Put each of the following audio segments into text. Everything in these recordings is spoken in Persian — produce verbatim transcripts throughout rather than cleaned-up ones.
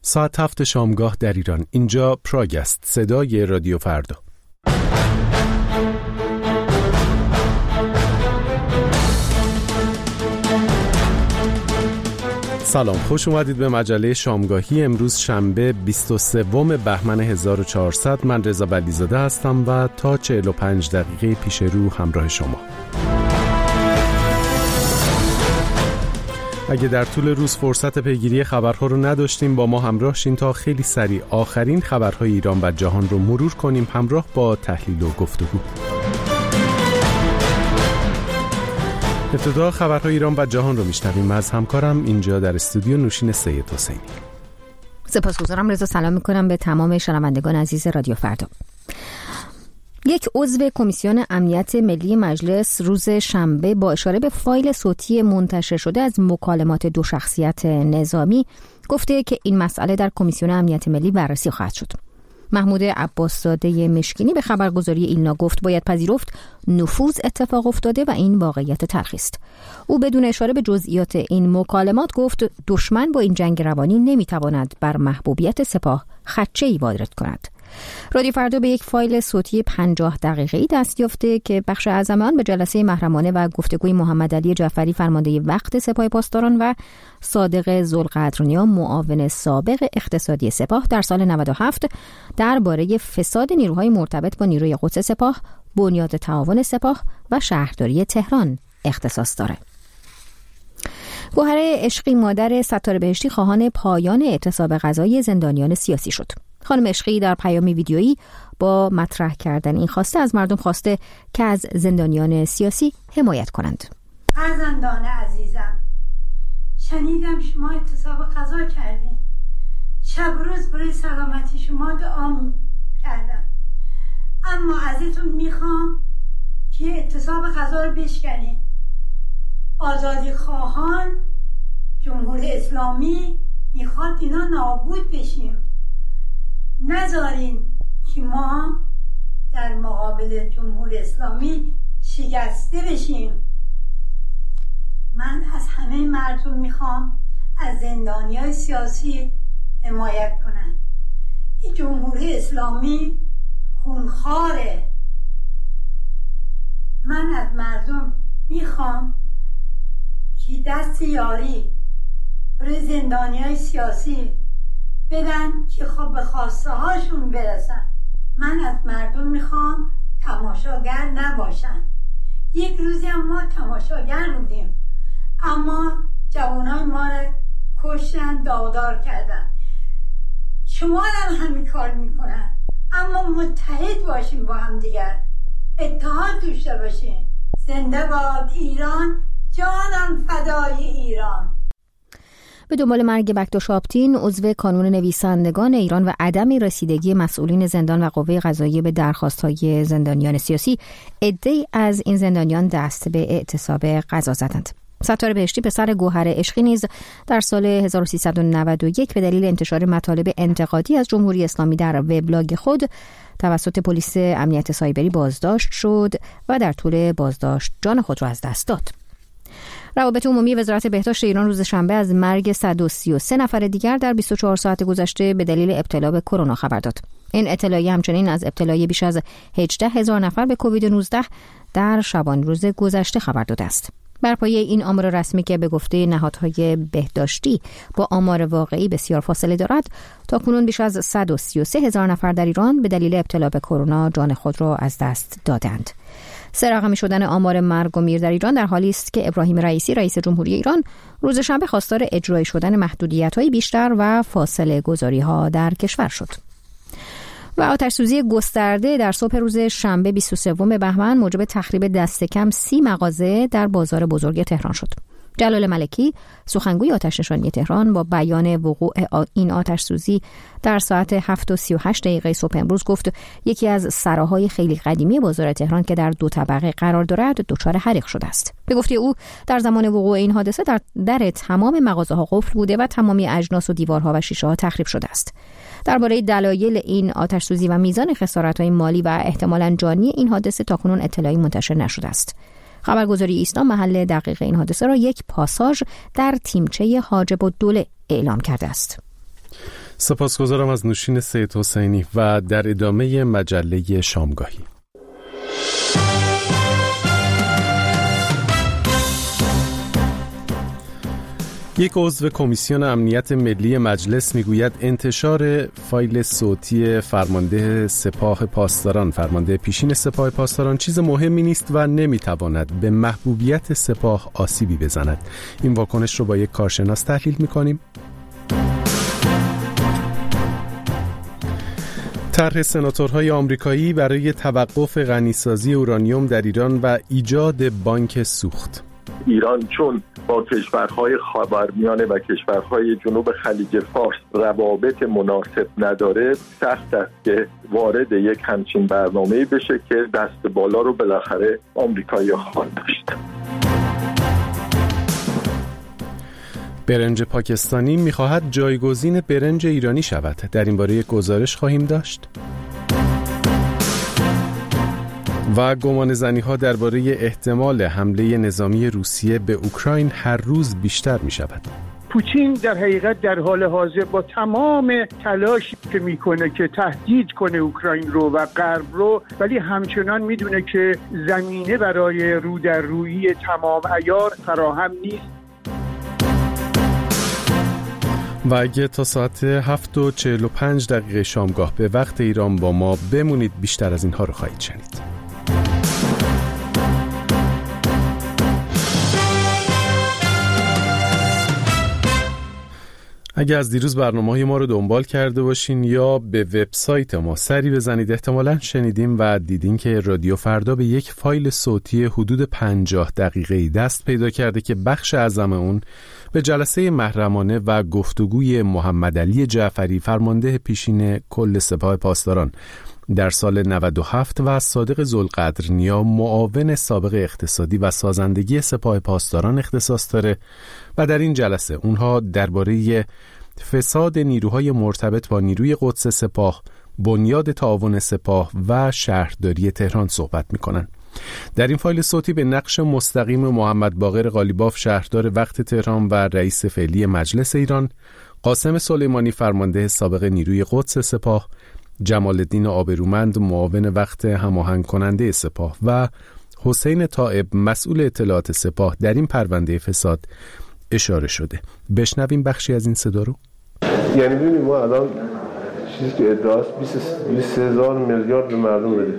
ساعت هفت شامگاه در ایران. اینجا پراگ است، صدای رادیو فردا. سلام، خوش اومدید به مجله شامگاهی. امروز شنبه بیست و سوم بهمن هزار و چهارصد. من رضا ولیزاده هستم و تا چهل و پنج دقیقه پیش رو همراه شما. اگه در طول روز فرصت پیگیری خبرها رو نداشتیم، با ما همراه شین تا خیلی سریع آخرین خبرهای ایران و جهان رو مرور کنیم همراه با تحلیل و گفتگو. ابتدا خبرهای ایران و جهان رو میشنویم از همکارم اینجا در استودیو نوشین سید حسینی. سپاسگزارم رضا. سلام میکنم به تمام شنوندگان عزیز رادیو فردا. یک عضو کمیسیون امنیت ملی مجلس روز شنبه با اشاره به فایل صوتی منتشر شده از مکالمات دو شخصیت نظامی گفته که این مسئله در کمیسیون امنیت ملی بررسی خواهد شد. محمود عباسزاده مشکینی به خبرگزاری ایلنا گفت باید پذیرفت نفوذ اتفاق افتاده و این واقعیت تلخی است. او بدون اشاره به جزئیات این مکالمات گفت دشمن با این جنگ روانی نمیتواند بر محبوبیت سپاه خدشه‌ای وارد کند. رادیو فردا به یک فایل صوتی پنجاه دقیقه‌ای دست یافته که بخش اعظم آن به جلسه محرمانه و گفتگوی محمد علی جعفری فرمانده وقت سپاه پاسداران و صادق ذوالقدرنیا معاون سابق اقتصادی سپاه در سال نود و هفت درباره فساد نیروهای مرتبط با نیروی قدس سپاه، بنیاد تعاون سپاه و شهرداری تهران اختصاص دارد. گوهر عشقی مادر ستاره بهشتی خواهان پایان اعتصاب غذایی زندانیان سیاسی شد. خانم عشقی در پیامی ویدیویی با مطرح کردن این خواسته از مردم خواسته که از زندانیان سیاسی حمایت کنند. فرزندان عزیزم، شنیدم شما اعتصاب غذا کردین. شب روز برای سلامتی شما دعا کردم، اما ازتون میخوام که اعتصاب غذا رو بشکنین. آزادی خواهان جمهوری اسلامی میخواد اینا نابود بشیم. نذارین که ما در مقابل جمهوری اسلامی شکسته بشیم. من از همه مردم میخوام از زندانیای سیاسی حمایت کنن. این جمهوری اسلامی خونخواره. من از مردم میخوام که دست یاری برای زندانیای سیاسی بدن که خب به خواسته هاشون برسن. من از مردم میخوام تماشاگر نباشن. یک روزی هم ما تماشاگر بودیم، اما جوانای ما را کشتن، داغدار کردن. شما هم همین کار میکنن، اما متحد باشیم با هم دیگر، اتحاد داشته باشیم. زنده باد ایران، جانم فدای ایران. به دنبال مرگ بکتوش آپتین عضو کانون نویسندگان ایران و عدم رسیدگی مسئولین زندان و قوه قضاییه به درخواست‌های زندانیان سیاسی، عده‌ای از این زندانیان دست به اعتصاب غذا زدند. ستاره بهشتی پسر گوهر عشقی نیز در سال هزار و سیصد و نود و یک به دلیل انتشار مطالب انتقادی از جمهوری اسلامی در وبلاگ خود توسط پلیس امنیت سایبری بازداشت شد و در طول بازداشت جان خود را از دست داد. روابط عمومی وزارت بهداشت ایران روز شنبه از مرگ صد و سی و سه نفر دیگر در بیست و چهار ساعت گذشته به دلیل ابتلا به کرونا خبر داد. این اطلاعیه همچنین از ابتلای بیش از هجده هزار نفر به کووید نوزده در شبان روز گذشته خبر داده است. بر پایه این آمار رسمی که به گفته نهادهای بهداشتی با آمار واقعی بسیار فاصله دارد، تاکنون بیش از صد و سی و سه هزار نفر در ایران به دلیل ابتلا به کرونا جان خود را از دست دادند. سه رقمی شدن آمار مرگ و میر در ایران در حالی است که ابراهیم رئیسی رئیس جمهوری ایران روز شنبه خواستار اجرای شدن محدودیت‌های بیشتر و فاصله گذاری‌ها در کشور شد. و آتش‌سوزی گسترده در صبح روز شنبه بیست و سوم بهمن موجب تخریب دست کم سی مغازه در بازار بزرگ تهران شد. جلال ملکی سخنگوی آتش‌نشانی تهران با بیان وقوع این آتش‌سوزی در ساعت هفت و سی و هشت دقیقه صبح امروز گفت یکی از سراهای خیلی قدیمی بازار تهران که در دو طبقه قرار دارد دچار حریق شده است. به گفته او در زمان وقوع این حادثه در در تمام مغازه‌ها قفل بوده و تمامی اجناس و دیوارها و شیشه‌ها تخریب شده است. درباره دلایل این آتش‌سوزی و میزان خسارت‌های مالی و احتمالاً جانی این حادثه تاکنون اطلاعی منتشر نشده است. خبرگزاری ایسنا محل دقیق این حادثه را یک پاساژ در تیمچه حاجب الدوله اعلام کرده است. سپاسگزارم از نوشین سید حسینی و در ادامه مجله شامگاهی. یک عضو کمیسیون امنیت ملی مجلس میگوید انتشار فایل صوتی فرمانده سپاه پاسداران، فرمانده پیشین سپاه پاسداران چیز مهمی نیست و نمیتواند به محبوبیت سپاه آسیبی بزند. این واکنش رو با یک کارشناس تحلیل میکنیم. طرح سناتورهای آمریکایی برای توقف غنیسازی اورانیوم در ایران و ایجاد بانک سوخت. ایران چون با کشورهای خاورمیانه و کشورهای جنوب خلیج فارس روابط مناسب نداره، سخت است که وارد یک همچین برنامه‌ای بشه که دست بالا رو بالاخره آمریکایی‌ها خواهند داشت. برنج پاکستانی می‌خواهد جایگزین برنج ایرانی شود. در این باره یک گزارش خواهیم داشت. و گمانه‌زنی‌ها درباره احتمال حمله نظامی روسیه به اوکراین هر روز بیشتر می‌شود. پوتین در حقیقت در حال حاضر با تمام تلاشی که میکنه که تهدید کنه اوکراین رو و غرب رو، ولی همچنان میدونه که زمینه برای رو در رویی تمام عیار فراهم نیست. و اگه تا ساعت هفت و چهل و پنج دقیقه شامگاه به وقت ایران با ما بمونید، بیشتر از اینها رو خواهید شنید. اگه از دیروز برنامه‌های ما رو دنبال کرده باشین یا به وبسایت ما سری بزنید، احتمالاً شنیدیم و دیدین که رادیو فردا به یک فایل صوتی حدود پنجاه دقیقه‌ای دست پیدا کرده که بخش اعظم اون به جلسه محرمانه و گفتگوی محمد علی جعفری، فرمانده پیشین کل سپاه پاسداران در سال نود و هفت و صادق ذوالقدرنیا، معاون سابق اقتصادی و سازندگی سپاه پاسداران اختصاص داره و در این جلسه اونها درباره فساد نیروهای مرتبط با نیروی قدس سپاه، بنیاد تعاون سپاه و شهرداری تهران صحبت میکنن. در این فایل صوتی به نقش مستقیم محمد باقر قالیباف، شهردار وقت تهران و رئیس فعلی مجلس ایران، قاسم سلیمانی، فرمانده سابق نیروی قدس سپاه، جمال الدین آبرومند، معاون وقت هماهنگ کننده سپاه و حسین طائب، مسئول اطلاعات سپاه در این پرونده فساد اشاره شده. بشنویم بخشی از این صدا رو. یعنی ببینیم ما الان چیزی که ادعاست بیست هزار میلیارد به مردم بدهکاری.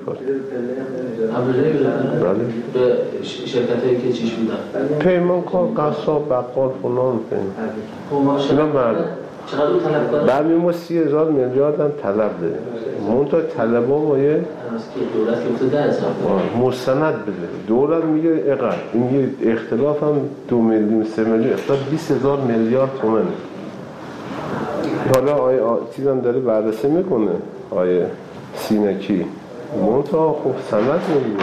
بله. به شرکتایی که چیش میدن؟ پیمانکار، قصاب، بقال، فلان پیمان. اینا مردم. چقدر طلب دارن؟ بعد ما سی هزار میلیارد هم طلب داریم. منتها طلبا ما یه دولت گفته ده هزار مستند بده. دولت میگه اقل. این یه اختلاف هم دو میلیون سه میلیون اختلاف بیست هزار میلیارد تومان. حالا آیه چیزم داره بررسی میکنه آیه سینکی. منتها خب سند نمیده.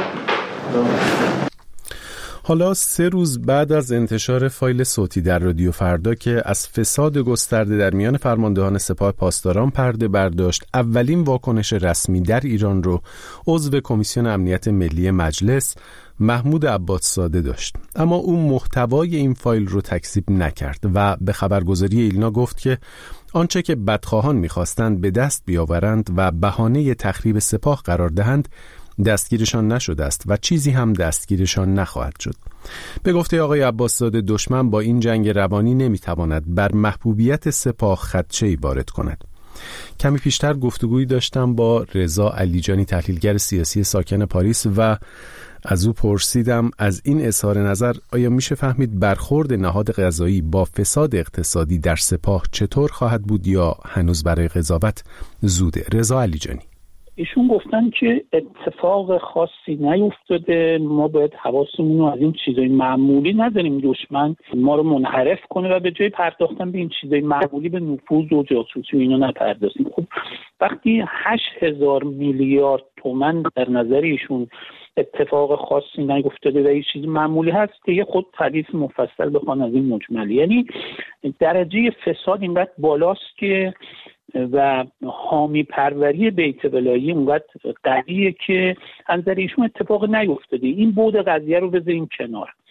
حالا سه روز بعد از انتشار فایل صوتی در رادیو فردا که از فساد گسترده در میان فرماندهان سپاه پاسداران پرده برداشت، اولین واکنش رسمی در ایران رو عضو کمیسیون امنیت ملی مجلس محمود عباسزاده داشت. اما او محتوای این فایل رو تکذیب نکرد و به خبرگزاری ایلنا گفت که آنچه که بدخواهان می‌خواستند به دست بیاورند و بهانه تخریب سپاه قرار دهند دستگیرشان نشده است و چیزی هم دستگیرشان نخواهد شد. به گفته آقای عباسزاده، دشمن با این جنگ روانی نمیتواند بر محبوبیت سپاه خدشه‌ای وارد کند. کمی پیشتر گفتگویی داشتم با رضا علیجانی، تحلیلگر سیاسی ساکن پاریس، و از او پرسیدم از این اظهار نظر آیا میشه فهمید برخورد نهاد قضایی با فساد اقتصادی در سپاه چطور خواهد بود یا هنوز برای قضاوت زوده؟ رضا علیجانی: ایشون گفتن که اتفاق خاصی نیفتاده، ما باید حواسمون رو از این چیزای معمولی نداریم دشمن ما رو منحرف کنه و به جای پرداختن به این چیزای معمولی به نفوذ و جاسوسی و اینا نپردازیم. خب وقتی هشت هزار میلیارد تومان در نظر ایشون اتفاق خاصی نیفتاده و این چیز معمولی هست، دیگه خود حدیث مفصل بخوان از این مجملی. یعنی درجه فساد اینقدر بالاست که و حامی پروری بیت ولایی اونقدر قویه که از نظر ایشون اتفاق نیفتاده. این بود قضیه رو بذاریم کنار.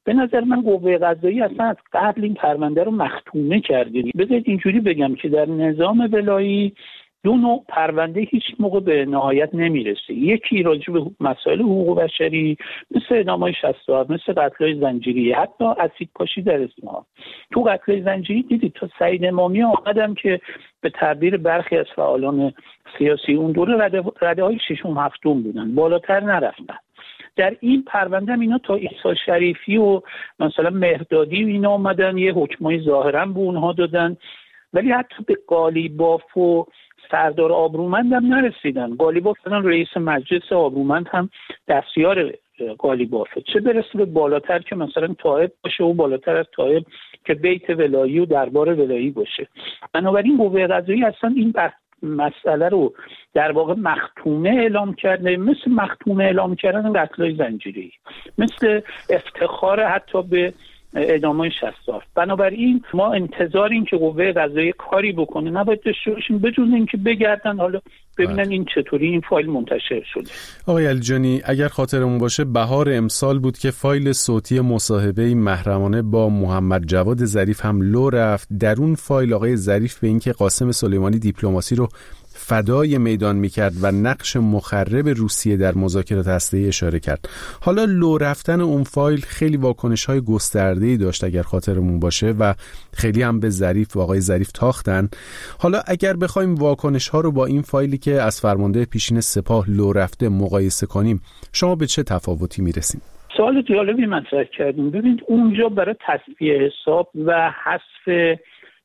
به نظر من قوه قضاییه اصلا از قبل این پرونده رو مختومه کرده. بذارید اینجوری بگم که در نظام ولایی دو نوع پرونده هیچ موقع به نهایت نمیرسه. یکی راجع به مسائل حقوق بشری مثل اعدام‌های شصت و هفت، مثل قتل‌های زنجیری، حتی اسید پاشی در اصفهان. تو قتل‌های زنجیری دیدید تا سعید امامی آمدم که به تعبیر برخی از فعالان سیاسی اون دوره رده رده‌های ششم هفتم بودن، بالاتر نرفتن. در این پرونده هم اینا تا عیسی شریفی و مثلا مهردادی و اینا آمدن یه حکمای ظاهرا به اونها دادن، ولی حتی به قالیباف و سردار آبرومند هم نرسیدن. قالیباف رئیس مجلس آبرومند هم دستیار قالیبافه، چه برسه به بالاتر که مثلا طائب باشه و بالاتر از طائب که بیت ولایی و دربار ولایی باشه. بنابراین قوه قضاییه اصلا این مسئله رو در واقع مختومه اعلام کرده، مثل مختومه اعلام کردن قتل‌های زنجیری، مثل افتخار حتی به اعدام‌های شصت و هفت. بنابراین ما انتظار این که قوه قضاییه کاری بکنه نباید داشته باشیم بجز اینکه بگردن حالا ببینن این چطوری این فایل منتشر شده. آقای علیجانی اگر خاطرمون باشه بهار امسال بود که فایل صوتی مصاحبه محرمانه با محمد جواد ظریف هم لو رفت. در اون فایل آقای ظریف به اینکه قاسم سلیمانی دیپلماسی رو فدای میدان میکرد و نقش مخرب روسیه در مذاکرات هسته‌ای اشاره کرد. حالا لو رفتن اون فایل خیلی واکنش‌های گسترده‌ای داشت اگر خاطرمون باشه و خیلی هم به ظریف و آقای ظریف تاختن. حالا اگر بخوایم واکنش‌ها رو با این فایلی که از فرمانده پیشین سپاه لو رفته مقایسه کنیم، شما به چه تفاوتی میرسیم؟ سوال جالبی مطرح کردیم. ببینید اونجا برای تصفیه حساب و حذف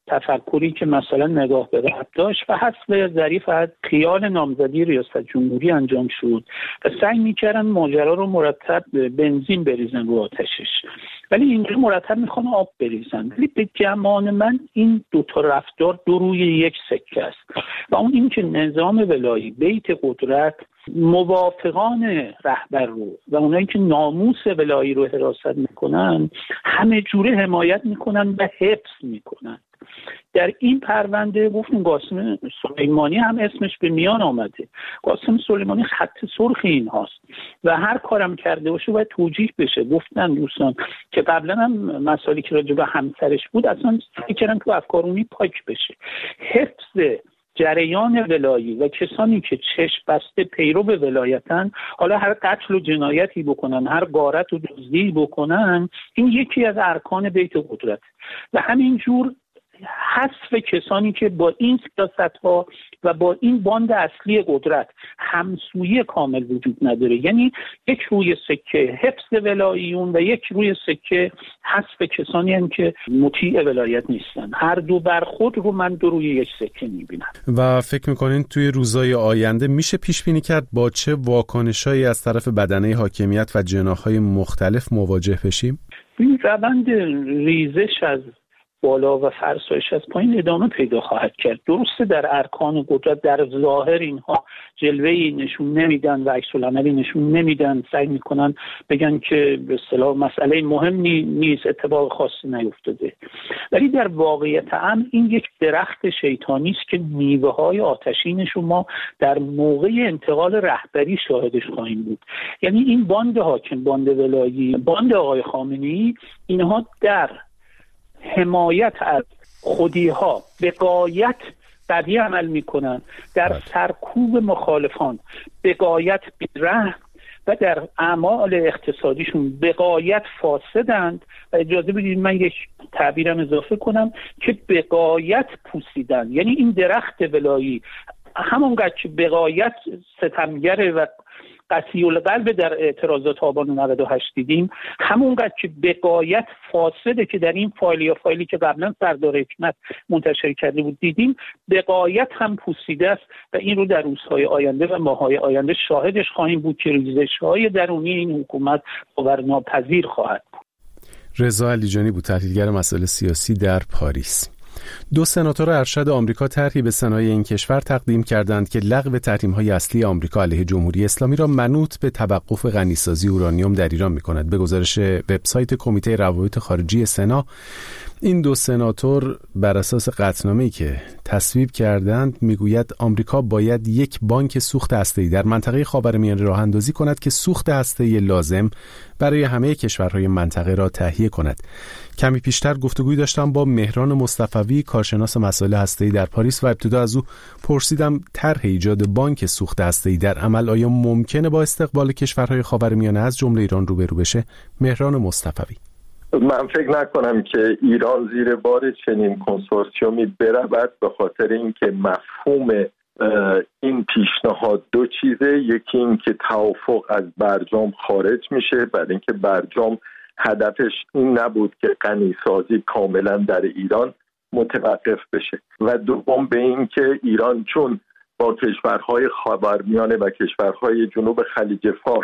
تفکری که مثلا نگاه به رب داشت و حذف ظریف از خیال نامزدی ریاست جمهوری انجام شد و سعی میکردن ماجرا رو مرتب بنزین بریزن رو آتشش، ولی اینجا مرتب میخوان آب بریزن. ولی به گمان من این دو تا رفتار دو روی یک سکه است و اون این که نظام ولایی بیت قدرت موافقان رهبر رو و اونایی که ناموس ولایی رو حراست میکنن همه جوره حمایت میکنن و حفظ میکنن. در این پرونده گفتیم قاسم سلیمانی هم اسمش به میان آمده. قاسم سلیمانی خط سرخ این هاست و هر کارم کرده باشه باید توجیه بشه. گفتن دوستان که قبلا هم مسائلی که راجع به همسرش بود اصلا فکر کردن که افکارونی پاک بشه. حفظ جریان ولایی و کسانی که چشم بسته پیرو به ولایتن، حالا هر قتل و جنایتی بکنن، هر غارت و دزدی بکنن، این یکی از ارکان بیت قدرت و همینجور حذف کسانی که با این سیاست‌ها و با این باند اصلی قدرت همسویی کامل وجود نداره. یعنی یک روی سکه حفظ ولاییون و یک روی سکه حذف کسانی هم که مطیع ولایت نیستن. هر دو برخورد رو من دو روی یک سکه میبینم. و فکر میکنین توی روزهای آینده میشه پیش بینی کرد با چه واکنشایی از طرف بدنه حاکمیت و جناح‌های مختلف مواجه بشیم؟ این روند ریزش از بالا و فرسایش از پایین ادامه پیدا خواهد کرد. درسته در ارکان قدرت در ظاهر اینها جلوه‌ای نشون نمیدن و عکس العملی نشون نمیدن، سعی میکنن بگن که به اصطلاح مسئله مهمی نیست، اتفاق خاصی نیفتاده، ولی در واقعیت امر این یک درخت شیطانی است که میوه‌های آتشینش ما در موقع انتقال رهبری شاهدش خواهیم بود. یعنی این باند حاکم، باند ولایی، باند آقای خامنه‌ای، اینها در حمایت از خودی‌ها به غایت قوی عمل می‌کنند، در سرکوب مخالفان به غایت بی‌رحم و در اعمال اقتصادیشون به غایت فاسدند و اجازه بدید من یک تعبیرم اضافه کنم که به غایت پوسیدن. یعنی این درخت ولایی همونقدر که به غایت ستمگره و قسی القلب در اعتراضات آبان نود و هشت دیدیم، همونقدر که به غایت فاسده که در این فایل یا فایلی که قبلا سردار حکمت منتشر کرده بود دیدیم، به غایت هم پوسیده است و این رو در روزهای آینده و ماه‌های آینده شاهدش خواهیم بود که ریزش‌های درونی این حکومت باورناپذیر خواهد بود. رضا علیجانی بود، تحلیلگر مسائل سیاسی در پاریس. دو سناتور ارشد آمریکا طرحی به سنای این کشور تقدیم کردند که لغو تحریم‌های اصلی آمریکا علیه جمهوری اسلامی را منوط به توقف غنیسازی اورانیوم در ایران می‌کند. به گزارش وبسایت کمیته روابط خارجی سنا، این دو سناتور بر اساس قطعنامه‌ای که تصویب کردند میگوید آمریکا باید یک بانک سوخت هسته‌ای در منطقه خاورمیانه راه اندازی کند که سوخت هسته‌ای لازم برای همه کشورهای منطقه را تهیه کند. کمی پیشتر گفتگوی داشتم با مهران مصطفوی، کارشناس مسائل هسته‌ای در پاریس، و ابتدا از او پرسیدم طرح ایجاد بانک سوخت هسته‌ای در عمل آیا ممکنه با استقبال کشورهای خاورمیانه از جمله ایران روبرو بشه؟ مهران مصطفوی: من فکر نکنم که ایران زیر بار چنین کنسورسیومی برود، به خاطر اینکه مفهوم این پیشنهاد دو چیزه. یکی این که توافق از برجام خارج میشه، برای اینکه برجام هدفش این نبود که غنیسازی کاملا در ایران متوقف بشه، و دوم به این که ایران چون با کشورهای خاورمیانه و کشورهای جنوب خلیج فارس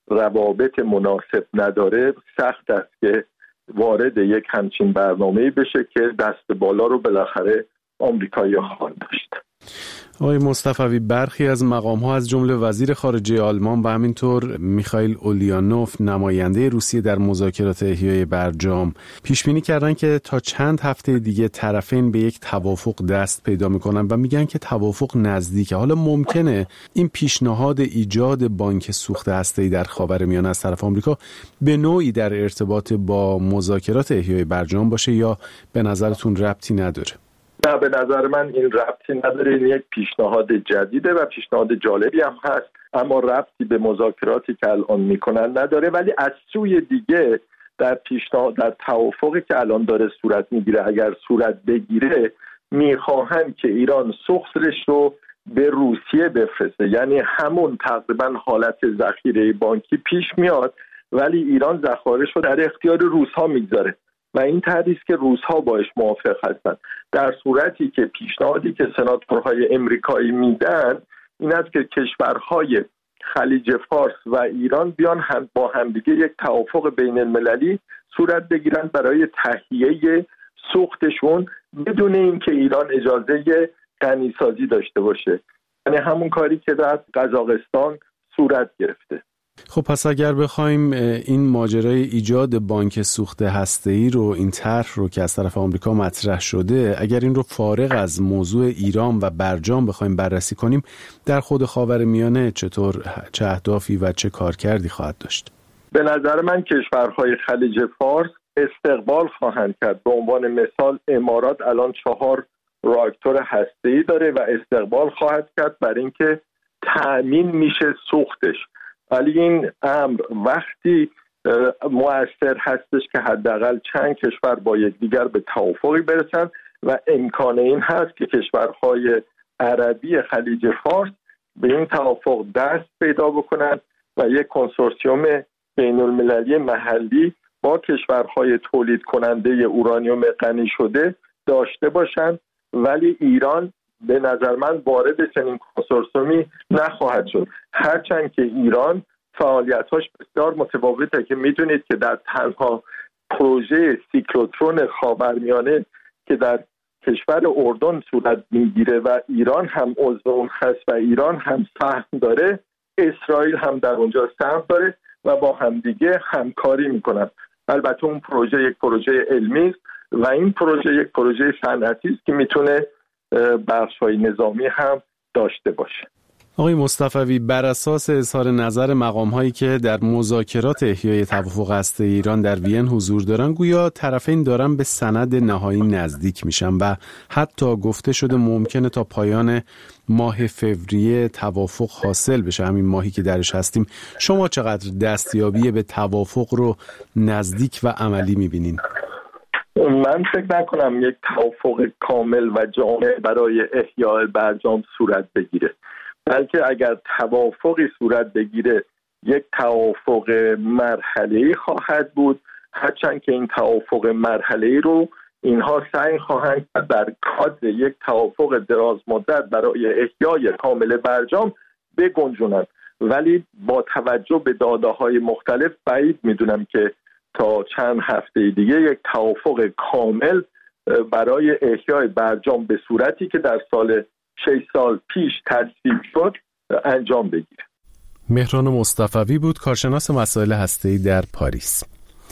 روابط مناسب نداره، سخت است که وارد یک همچین برنامه‌ای بشه که دست بالا رو بالاخره آمریکایی‌ها خواهند داشت. آقای مصطفوی، برخی از مقام‌ها از جمله وزیر خارجه آلمان و همینطور میخائیل اولیانوف نماینده روسیه در مذاکرات احیای برجام پیش بینی کردن که تا چند هفته دیگه طرفین به یک توافق دست پیدا میکنن و میگن که توافق نزدیکه. حالا ممکنه این پیشنهاد ایجاد بانک سوخت هسته‌ای در خاورمیانه از طرف آمریکا به نوعی در ارتباط با مذاکرات احیای برجام باشه یا به نظرتون ربطی نداره؟ نه، به نظر من این ربطی نداره. این یک پیشنهاد جدیده و پیشنهاد جالبی هم هست، اما ربطی به مذاکراتی که الان میکنن نداره. ولی از سوی دیگه در پیشنهاد در توافقی که الان داره صورت میگیره، اگر صورت بگیره، میخواهن که ایران سوختش رو به روسیه بفرسته، یعنی همون تقریبا حالت ذخیره بانکی پیش میاد، ولی ایران ذخایرش رو در اختیار روس‌ها میگذاره و این طرحی است که روس‌ها باش موافق هستند. در صورتی که پیشنهادی که سناتورهای امریکایی میدن این است که کشورهای خلیج فارس و ایران بیان هم با همدیگه یک توافق بین المللی صورت بگیرن برای تهیه سوختشون بدون اینکه ایران اجازه غنیسازی داشته باشه، یعنی همون کاری که در قزاقستان صورت گرفته. خب پس اگر بخوایم این ماجرای ایجاد بانک سوخت هسته‌ای رو، این طرح رو که از طرف آمریکا مطرح شده، اگر این رو فارغ از موضوع ایران و برجام بخوایم بررسی کنیم، در خود خاورمیانه چطور، چه اهدافی و چه کارکردی خواهد داشت؟ به نظر من کشورهای خلیج فارس استقبال خواهند کرد. به عنوان مثال امارات الان چهار راکتور هسته‌ای داره و استقبال خواهد کرد برای اینکه تأمین میشه سوختش. ولی این امر وقتی مؤثر هستش که حداقل چند کشور با یکدیگر به توافقی برسن و امکان این هست که کشورهای عربی خلیج فارس به این توافق دست پیدا بکنن و یک کنسورسیوم بین المللی محلی با کشورهای تولید کننده اورانیوم غنی شده داشته باشن. ولی ایران به نظر من وارد چنین کنسورسیومی نخواهد شد، هرچند که ایران فعالیتاش بسیار متفاوته که میدونید که در تنها پروژه سیکلوترون خاورمیانه که در کشور اردن صورت میگیره و ایران هم عضو اون هست و ایران هم سهم داره، اسرائیل هم در اونجا سهم داره و با همدیگه همکاری میکنن. البته اون پروژه یک پروژه علمی است و این پروژه یک پروژه صنعتی است که میتونه بخش‌های نظامی هم داشته باشه. آقای مصطفوی، بر اساس اظهار نظر مقام‌هایی که در مذاکرات احیای توافق هسته‌ای ایران در وین حضور دارن، گویا طرفین دارن به سند نهایی نزدیک میشن و حتی گفته شده ممکنه تا پایان ماه فوریه توافق حاصل بشه، همین ماهی که درش هستیم. شما چقدر دستیابی به توافق رو نزدیک و عملی میبینین؟ من فکر نکنم یک توافق کامل و جامع برای احیای برجام صورت بگیره، بلکه اگر توافقی صورت بگیره یک توافق مرحله‌ای خواهد بود، هرچند که این توافق مرحله‌ای رو اینها سعی خواهند کرد در کادر یک توافق دراز مدت برای احیای کامل برجام بگنجونند. ولی با توجه به داده‌های مختلف بعید میدونم که تا چند هفته دیگه یک توافق کامل برای احیای برجام به صورتی که در سال شش سال پیش تصویب شد انجام بگیره. مهران مصطفوی بود، کارشناس مسائل هسته‌ای در پاریس.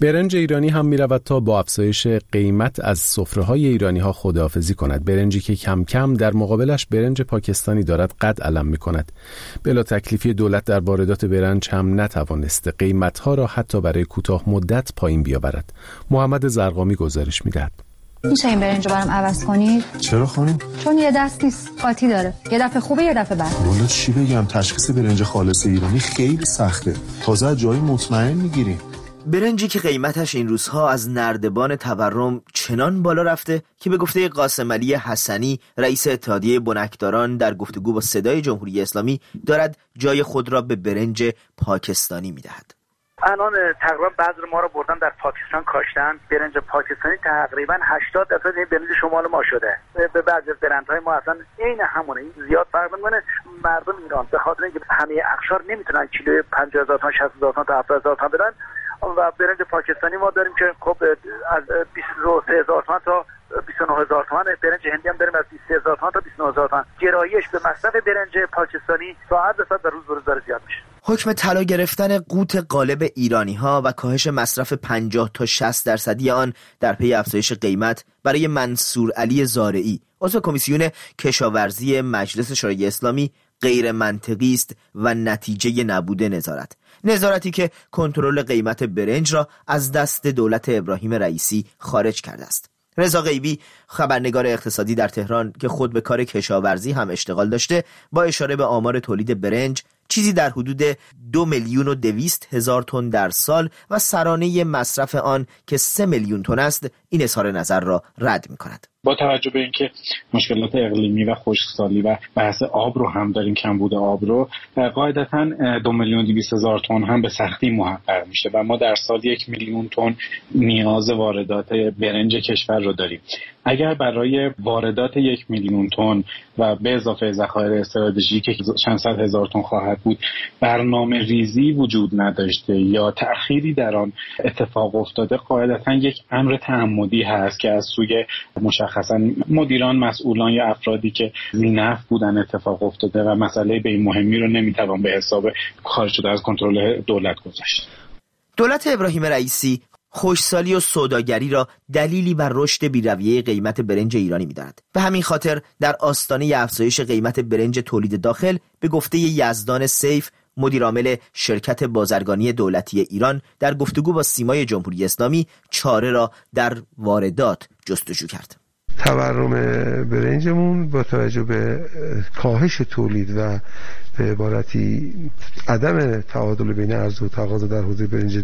برنج ایرانی هم می‌رود تا با افزایش قیمت از سفره‌های ایرانی‌ها خداحافظی کند. برنجی که کم کم در مقابلش برنج پاکستانی دارد قد علم می‌کند. بلا تکلیفی دولت در واردات برنج هم نتوانسته قیمت‌ها را حتی برای کوتاه مدت پایین بیاورد. محمد زرقامی گزارش می‌دهد. میشه این برنج رو برام عوض کنید؟ چرا خانم؟ چون یه دست نیست، قاطی داره. یه دفعه خوبه، یه دفعه بد. والا چی بگم، تشخیص برنج خالص ایرانی خیلی سخته. تازه از جای مطمئن میگیری. برنجی که قیمتش این روزها از نردبان تورم چنان بالا رفته که به گفته قاسم علی حسنی رئیس اتحادیه بنکداران در گفتگو با صدای جمهوری اسلامی دارد جای خود را به برنج پاکستانی میدهد. الان تقریبا بعضی ما رو بردن در پاکستان کاشتن. برنج پاکستانی تقریبا هشتاد درصد این برنج شمال ما شده. به بعضی از برندهای ما اصلا عین همونه. این زیاد فرق نمیکنه. مردم ایران به خاطر اینکه همه اقشار نمیتونن کیلو پنجاه هزار تومان، شصت هزار تومان تا هفتاد هزار تومان بدن و برنج پاکستانی ما داریم که خب از بیست و سه هزار تومان تا بیست و نه هزار تومان. برنج هندی هم داریم از بیست و سه هزار تومان تا بیست و نه هزار تومان. گرایش به مصرف برنج پاکستانی ساعت به ساعت روز به روز داره زیاد میشه. حکم طلا گرفتن قوت غالب ایرانی ها و کاهش مصرف پنجاه تا شصت درصدی آن در پی افزایش قیمت برای منصور علی زارعی عضو کمیسیون کشاورزی مجلس شورای اسلامی غیر منطقی است و نتیجه نبوده نظارت. نظارتی که کنترل قیمت برنج را از دست دولت ابراهیم رئیسی خارج کرده است. رضا غیبی خبرنگار اقتصادی در تهران که خود به کار کشاورزی هم اشتغال داشته با اشاره به آمار تولید برنج چیزی در حدود دو میلیون و دویست هزار تن در سال و سرانه مصرف آن که سه میلیون تن است این اظهار نظر را رد می کند. با توجه به اینکه مشکلات اقلیمی و خشکسالی و بحث آب رو هم داریم، کمبود آب رو، قاعدتاً دو میلیون و دویست هزار تن هم به سختی محقق میشه و ما در سال یک میلیون تن نیاز واردات برنج کشور رو داریم. اگر برای واردات یک میلیون تن و به اضافه ذخایر استراتژیکی که چند صد هزار تن خواهد بود برنامه ریزی وجود نداشته یا تأخیری در آن اتفاق افتاده، قاعدتاً یک امر تعمدی هست که از سوی مشخصاً مدیران، مسئولان یا افرادی که ذی‌نفع بودن اتفاق افتاده و مسئله به این مهمی رو نمیتوان به حساب خارج شده از کنترل دولت گذاشت. دولت ابراهیم رئیسی خشکسالی و سوداگری را دلیلی بر رشد بی‌رویه قیمت برنج ایرانی می‌داند. به همین خاطر در آستانه افزایش قیمت برنج تولید داخل به گفته یزدان سیف مدیرعامل شرکت بازرگانی دولتی ایران در گفتگو با سیمای جمهوری اسلامی چاره را در واردات جستجو کرد. تورم برنجمون با توجه به کاهش تولید و به عبارتی عدم تعادل بین عرضه و تقاضا در حوزه برنج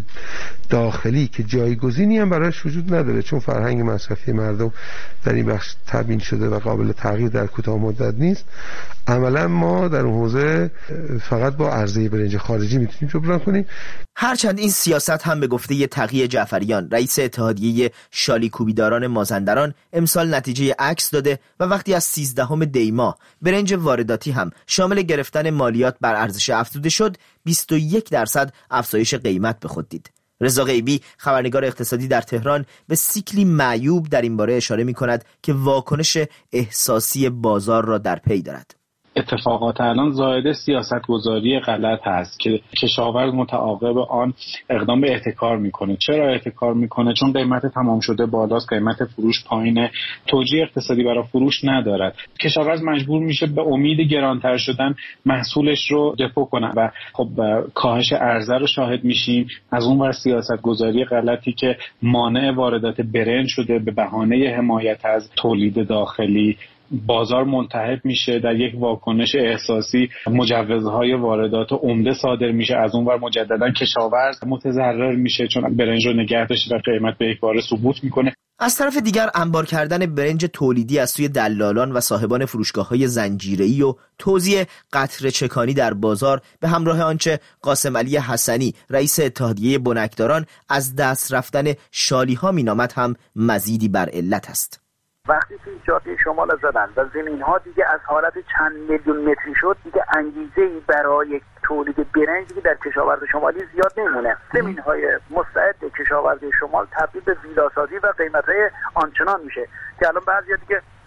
داخلی که جایگزینی هم برایش وجود نداره، چون فرهنگ مصرفی مردم در این بخش تبیین شده و قابل تغییر در کوتاه مدت نیست. عملا ما در اون حوزه فقط با عرضه برنج خارجی میتونیم جبران کنیم. هرچند این سیاست هم به گفته تقی جعفریان رئیس اتحادیه شالیکوبیداران مازندران امسال نتیجه عکس داده و وقتی از سیزدهم دی ماه برنج وارداتی هم شامل گرفتن مالیات بر ارزش افزوده شد، بیست و یک درصد افزایش قیمت به خود دید. رضا غیبی خبرنگار اقتصادی در تهران به سیکلی معیوب در این باره اشاره می کند که واکنش احساسی بازار را در پی دارد. اتفاقات الان زائد سیاستگذاری غلط هست که کشاورز متعاقب آن اقدام به احتکار میکنه. چرا احتکار میکنه؟ چون قیمت تمام شده بالاست، قیمت فروش پایینه، توجیه اقتصادی برای فروش ندارد. کشاورز مجبور میشه به امید گرانتر شدن محصولش رو دپو کنه و خب کاهش عرضه رو شاهد میشیم. از اون ور سیاستگذاری غلطی که مانع واردات برنج شده به بهانه حمایت از تولید داخلی، بازار ملتهب میشه، در یک واکنش احساسی مجوزهای واردات عمده صادر میشه، از اون ور مجددا کشاورز متضرر میشه چون برنج رو نگه داشته و قیمت به یک باره سقوط میکنه. از طرف دیگر انبار کردن برنج تولیدی از سوی دلالان و صاحبان فروشگاه‌های زنجیره‌ای و توزیع قطره چکانی در بازار به همراه آنچه قاسم علی حسنی رئیس اتحادیه بنکداران از دست رفتن شالی‌ها مینامد هم مزیدی بر علت است. وقتی که جاده شمال زدن و زمین ها دیگه از حالت چند میلیون متری شد، دیگه انگیزه‌ای برای تولید برنج که در کشاورز شمالی زیاد نمونه. زمین های مستعد کشاورزی شمال تبدیل به ویلاسازی و قیمت های آنچنان میشه که الان بعضیا دیگه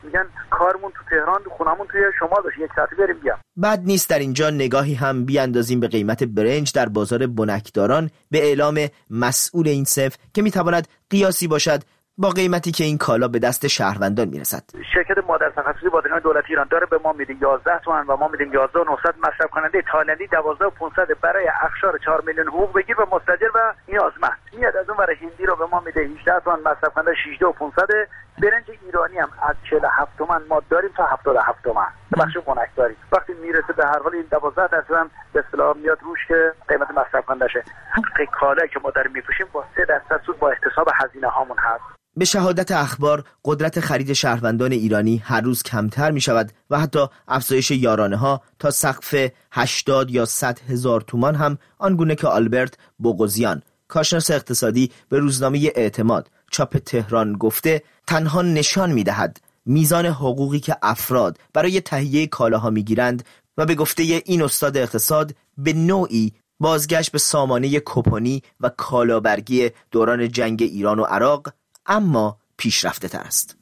میگن کارمون تو تهران، خونمون توی شمال باشه، یک ساعتی بریم بیام. بد نیست در اینجا نگاهی هم بیاندازیم به قیمت برنج در بازار بنکداران به اعلام مسئول این صنف که میتواند قیاسی باشد با قیمتی که این کالا به دست شهروندان میرسد. شرکت مادر تخصصی بادرگان دولتی ایران داره به ما میده یازده تومن و ما میدیم یازده و نهصد. مصرف کننده تایلندی دوازده و پانصد برای اخشار چهار میلیون حقوق بگیر و مستاجر و نیازمند. میاد از اون ور هندی رو به ما میده هجده تومن، مصرف کننده شانزده و پانصد. برنج ایرانی هم از چهل و هفت تومن ما داریم تا هفتاد و هفت تومن بخش بنکداری. وقتی میرسه به هر حال این دوازده درصد هم به اصطلاح میاد روش که قیمت مصرف کننده شه. حق کالایی که ما داریم میفروشیم با سه درصد سود با احتساب هزینه هامون هست. به شهادت اخبار قدرت خرید شهروندان ایرانی هر روز کمتر می شود و حتی افزایش یارانه ها تا سقف هشتاد یا صد هزار تومان هم آنگونه که آلبرت بوغوزیان کارشناس اقتصادی به روزنامه اعتماد چاپ تهران گفته تنها نشان می دهد میزان حقوقی که افراد برای تهیه کالاها می گیرند و به گفته این استاد اقتصاد به نوعی بازگشت به سامانه کپونی و کالابرگی دوران جنگ ایران و عراق اما پیشرفته تر است.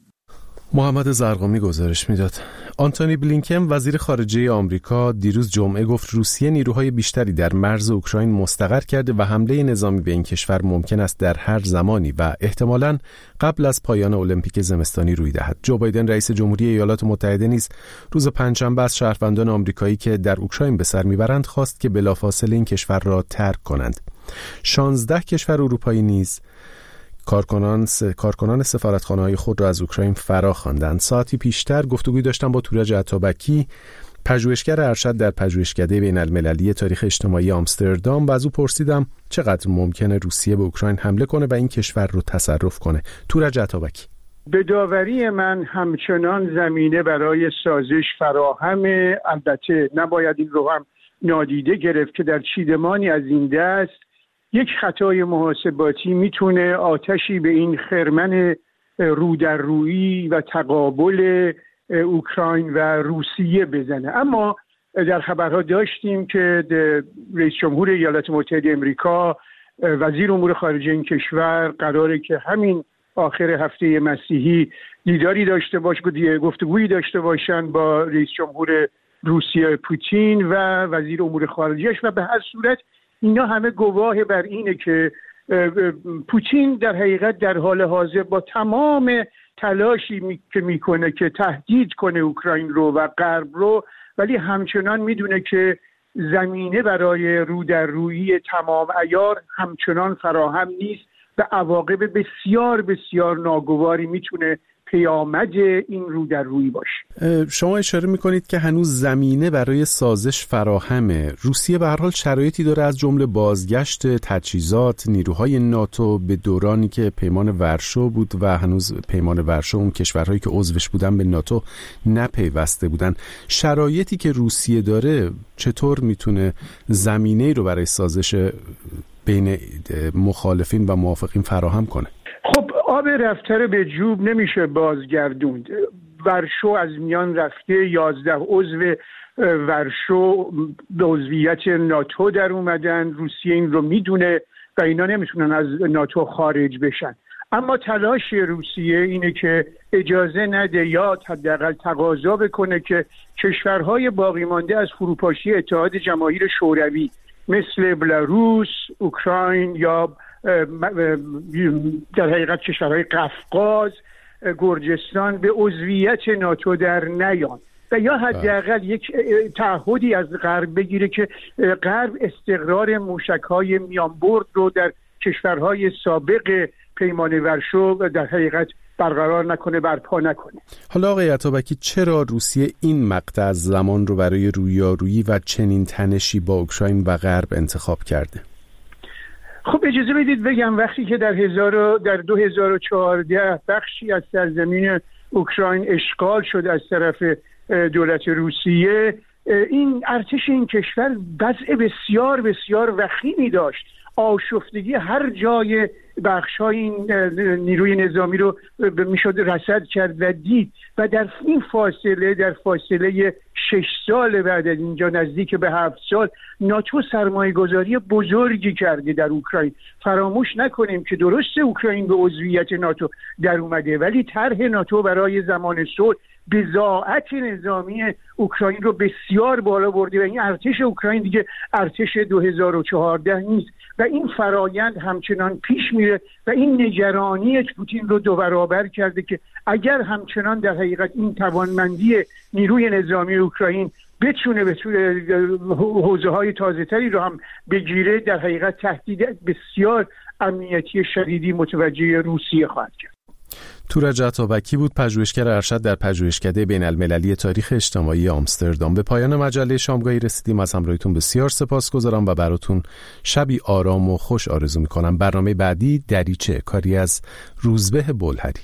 محمد زرقامی گزارش میداد. آنتونی بلینکن وزیر خارجه آمریکا دیروز جمعه گفت روسیه نیروهای بیشتری در مرز اوکراین مستقر کرده و حمله نظامی به این کشور ممکن است در هر زمانی و احتمالاً قبل از پایان المپیک زمستانی روی دهد. جو بایدن رئیس جمهوری ایالات متحده نیز روز پنجشنبه از شهروندان آمریکایی که در اوکراین به سر میبرند خواست که بلافاصله این کشور را ترک کنند. شانزده کشور اروپایی نیز کارکنان س... کارکنان سفارتخانه‌های خود را از اوکراین فرا خواندند. ساعتی پیشتر گفتگوی داشتم با تورج عطابکی، پژوهشگر ارشد در پژوهشکده بین المللی تاریخ اجتماعی آمستردام، و از او پرسیدم چقدر ممکنه روسیه به اوکراین حمله کنه و این کشور رو تصرف کنه. تورج عطابکی: به داوری من همچنان زمینه برای سازش فراهمه. البته نباید این رو هم نادیده گرفت که در چیدمانی از این دست یک خطای محاسباتی میتونه آتشی به این خرمن رو در رویی و تقابل اوکراین و روسیه بزنه. اما در خبرها داشتیم که رئیس جمهور ایالات متحده آمریکا، وزیر امور خارجه این کشور قراره که همین آخر هفته مسیحی دیداری داشته باشه، گفتگویی داشته باشن با رئیس جمهور روسیه پوتین و وزیر امور خارجهش، و به هر صورت اینا همه گواه بر اینه که پوتین در حقیقت در حال حاضر با تمام تلاشی می که میکنه که تهدید کنه اوکراین رو و غرب رو، ولی همچنان میدونه که زمینه برای رو در رویی تمام عیار همچنان فراهم نیست و عواقب بسیار بسیار ناگواری میتونه پیامد این رو در روی باشه. شما اشاره میکنید که هنوز زمینه برای سازش فراهمه. روسیه به هر حال شرایطی داره، از جمله بازگشت تجهیزات نیروهای ناتو به دورانی که پیمان ورشو بود و هنوز پیمان ورشو اون کشورهایی که عضوش بودن به ناتو نپیوسته بودن. شرایطی که روسیه داره چطور میتونه زمینه رو برای سازش بین مخالفین و موافقین فراهم کنه؟ خب آب رفته رو به جوب نمیشه بازگردوند. ورشو از میان رفته، یازده عضو ورشو به عضویت ناتو در اومدن. روسیه این رو میدونه و اینا نمیتونن از ناتو خارج بشن. اما تلاش روسیه اینه که اجازه نده یا حداقل تقاضا بکنه که کشورهای باقی مانده از فروپاشی اتحاد جماهیر شوروی مثل بلاروس، اوکراین یا در حقیقت کشورهای قفقاز، گرجستان به عضویت ناتو در نیان و یا حداقل یک تعهدی از غرب بگیره که غرب استقرار موشک‌های میانبرد رو در کشورهای سابق پیمان ورشو در حقیقت برقرار نکنه، برپا نکنه. حالا آقای عطابکی، چرا روسیه این مقطع از زمان رو برای رویارویی و چنین تنشی با اوکراین و غرب انتخاب کرده؟ خب اجازه بدید بگم وقتی که در هزار در دو هزار و چهارده بخشی از سرزمین اوکراین اشغال شد از طرف دولت روسیه، این ارتش این کشور وضع بسیار بسیار وخیمی داشت. آشفتگی هر جای بخش‌های این نیروی نظامی رو میشد رصد کرد و دید و در این فاصله در فاصله شش سال بعد از اینجا نزدیک به هفت سال ناتو سرمایه گذاری بزرگی کرده در اوکراین. فراموش نکنیم که درسته اوکراین به عضویت ناتو در اومده، ولی طرح ناتو برای زمان صلح بضاعت نظامی اوکراین رو بسیار بالا برده و این ارتش اوکراین دیگه ارتش دو هزار و چهارده نیست و این فرایند همچنان پیش میره و این نگرانی پوتین رو دو برابر کرده که اگر همچنان در حقیقت این توانمندی نیروی نظامی اوکراین بتونه به حوزه های تازه تری رو هم بگیره، در حقیقت تهدید بسیار امنیتی شدیدی متوجه روسیه خواهد کرد. تورج عطابکی بود، پژوهشگر ارشد در پژوهشکده بین المللی تاریخ اجتماعی آمستردام. به پایان مجله شامگاهی رسیدیم. از همراهیتون بسیار سپاسگزارم و براتون شبی آرام و خوش آرزو میکنم. برنامه بعدی دریچه، کاری از روزبه بلهری.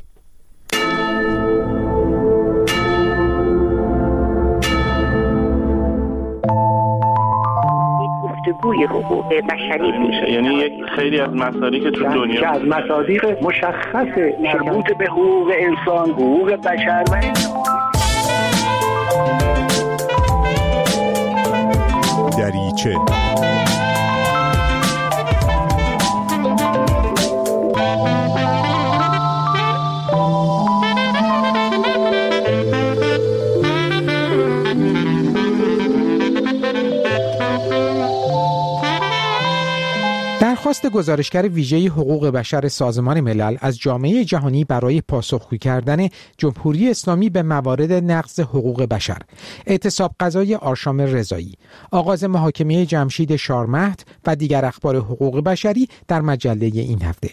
گفتگوی حقوق بشری میشه، یعنی یک خیلی از مصادیق که تو دنیا که از مصادیق مشخص مربوط به حقوق انسان، حقوق بشر و دریچه. درخواست گزارشگر ویژه حقوق بشر سازمان ملل از جامعه جهانی برای پاسخگویی کردن جمهوری اسلامی به موارد نقض حقوق بشر، اعتصاب قضای آرشام رضایی، آغاز محاکمه جمشید شارمهد و دیگر اخبار حقوق بشری در مجله این هفته.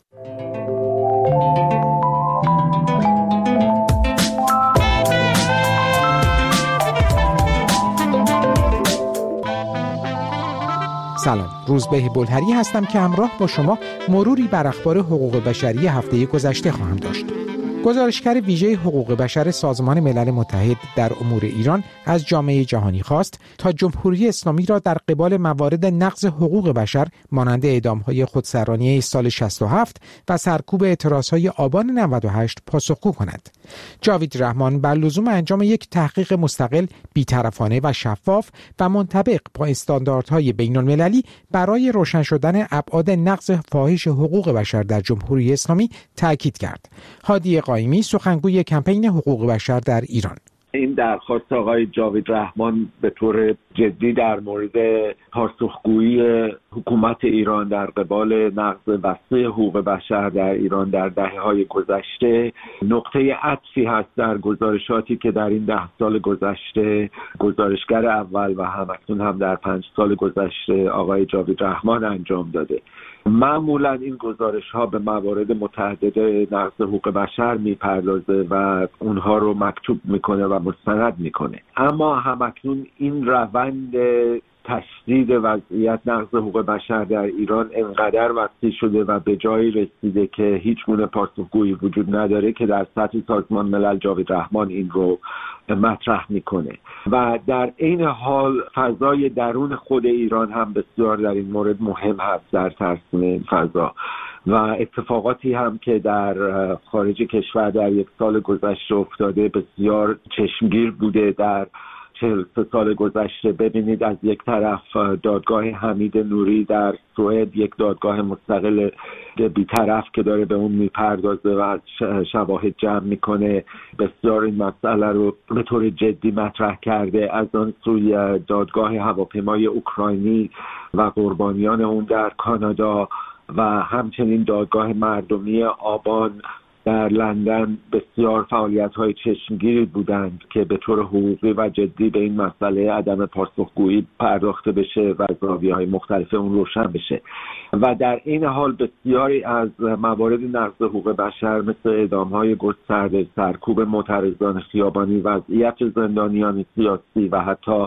سلام، روزبه بلهری هستم که همراه با شما مروری بر اخبار حقوق بشری هفته گذشته خواهم داشت. گزارشگر ویژه حقوق بشر سازمان ملل متحد در امور ایران از جامعه جهانی خواست تا جمهوری اسلامی را در قبال موارد نقض حقوق بشر مانند اعدام‌های خودسرانیه سال شصت و هفت و سرکوب اعتراض‌های آبان نود و هشت پاسخگو کند. جاوید رحمان بر لزوم انجام یک تحقیق مستقل، بی‌طرفانه و شفاف و منطبق با استانداردهای بین‌المللی برای روشن شدن ابعاد نقض فاحش حقوق بشر در جمهوری اسلامی تاکید کرد. هادی قائمی، سخنگوی کمپین حقوق بشر در ایران: این درخواست آقای جاوید رحمان به طور جدی در مورد پاسخگویی حکومت ایران در قبال نقض وسیع حقوق بشر در ایران در دهه‌های گذشته نقطه عطفی هست در گزارشاتی که در این ده سال گذشته گزارشگر اول و همکنون هم در پنج سال گذشته آقای جاوید رحمان انجام داده. معمولا این گزارش ها به موارد متعدد نقض حقوق بشر میپردازه و اونها رو مکتوب میکنه و مستند میکنه، اما همکنون این روند تشدید وضعیت نقض حقوق بشر در ایران انقدر وسیع شده و به جایی رسیده که هیچ گونه پاسخگویی وجود نداره که در سطح سازمان ملل جاوید رحمان این رو مطرح میکنه و در این حال فضای درون خود ایران هم بسیار در این مورد مهم هست در ترسیم این فضا و اتفاقاتی هم که در خارج کشور در یک سال گذشته افتاده بسیار چشمگیر بوده. در چهل سه سال گذشته ببینید از یک طرف دادگاه حمید نوری در سوئد، یک دادگاه مستقل بی‌طرف که داره به اون میپردازه و شواهد جمع میکنه، بسیار این مسئله رو به طور جدی مطرح کرده. از آن سوی دادگاه هواپیمای اوکراینی و قربانیان اون در کانادا و همچنین دادگاه مردمی آبان در لندن بسیار فعالیت‌های چشمگیری بودند که به طور حقوقی و جدی به این مسئله عدم پاسخگویی پرداخته بشه و زاویه‌های مختلف اون روشن بشه و در این حال بسیاری از موارد نقض حقوق بشر مثل اعدام‌های گسترده، سرکوب معترضان خیابانی، وضعیت زندانیان سیاسی و حتی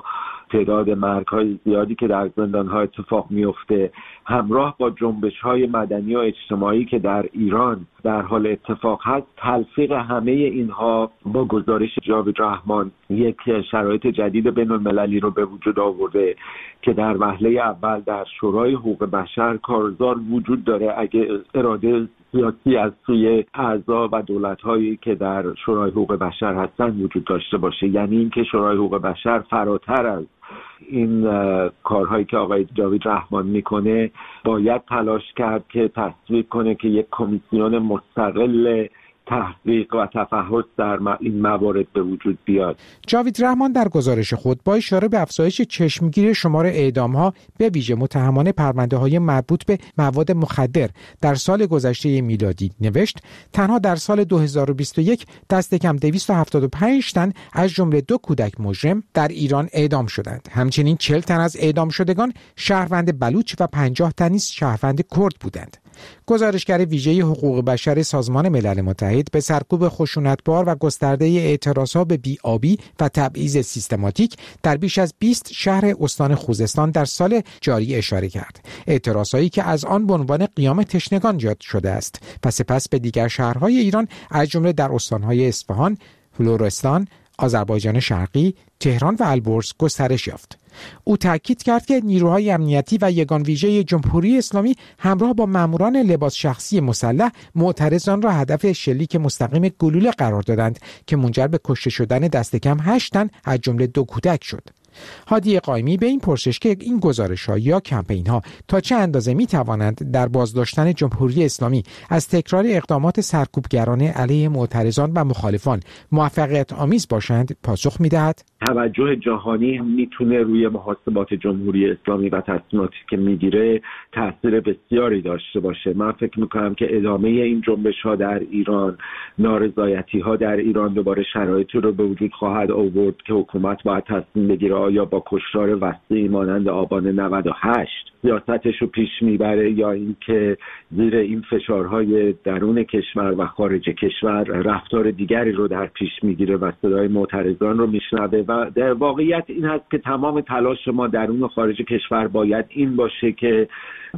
تعداد مرگ‌های زیادی که در زندان‌ها اتفاق میفته، همراه با جنبش‌های مدنی و اجتماعی که در ایران در حال اتفاق هست، تلفیق همه اینها با گزارش جاوید رحمان یک شرایط جدید بین‌المللی رو به وجود آورده که در وهله اول در شورای حقوق بشر کارزار وجود داره اگه اراده سیاسی از سوی اعضا و دولت‌هایی که در شورای حقوق بشر هستن وجود داشته باشه. یعنی اینکه شورای حقوق بشر فراتر از این کارهایی که آقای جاوید رحمان میکنه باید تلاش کرد که تصویب کنه که یک کمیسیون مستقل تحقیق و تفحص در این موارد به وجود بیاد. جاوید رحمان در گزارش خود با اشاره به افزایش چشمگیر شمار اعدام‌ها به ویژه متهمان پرونده‌های مربوط به مواد مخدر در سال گذشته میلادی نوشت تنها در سال دو هزار و بیست و یک دست کم دویست و هفتاد و پنج تن از جمله دو کودک مجرم در ایران اعدام شدند. همچنین چهل تن از اعدام شدگان شهروند بلوچ و پنجاه تن نیز شهروند کرد بودند. گزارشگر ویژه حقوق بشر سازمان ملل متحد به سرکوب خشونتبار و گسترده اعتراضها به بی‌آبی و تبعیض سیستماتیک در بیش از بیست شهر استان خوزستان در سال جاری اشاره کرد. اعتراضهایی که از آن به عنوان قیام تشنگان یاد شده است و سپس به دیگر شهرهای ایران از جمله در استانهای اصفهان، لرستان، آذربایجان شرقی، تهران و البرز گسترش یافت. او تاکید کرد که نیروهای امنیتی و یگان ویژه جمهوری اسلامی همراه با ماموران لباس شخصی مسلح معترضان را هدف شلیک مستقیم گلوله قرار دادند که منجر به کشته شدن دست کم هشت تن از جمله دو کودک شد. هادی قائمی به این پرسش که این گزارش‌ها یا کمپین‌ها تا چه اندازه می‌توانند در بازداشتن جمهوری اسلامی از تکرار اقدامات سرکوبگرانه علیه معترضان و مخالفان موفقیت آمیز باشند پاسخ می‌دهد. توجه جهانی میتونه روی محاسبات جمهوری اسلامی و تصمیماتی که میگیره تاثیر بسیاری داشته باشه. من فکر میکنم که ادامه این جنبش‌ها در ایران، نارضایتی‌ها در ایران دوباره شرایطی رو به وجود خواهد آورد که حکومت باید تصمیم بگیره آیا با کشتار وسیعی مانند آبان نود و هشت سیاستش رو پیش میبره یا اینکه زیر این فشارهای درون کشور و خارج کشور رفتار دیگری رو در پیش میگیره و صدای معترضان رو میشنوه. و در واقعیت این هست که تمام تلاش ما درون و خارج کشور باید این باشه که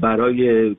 برای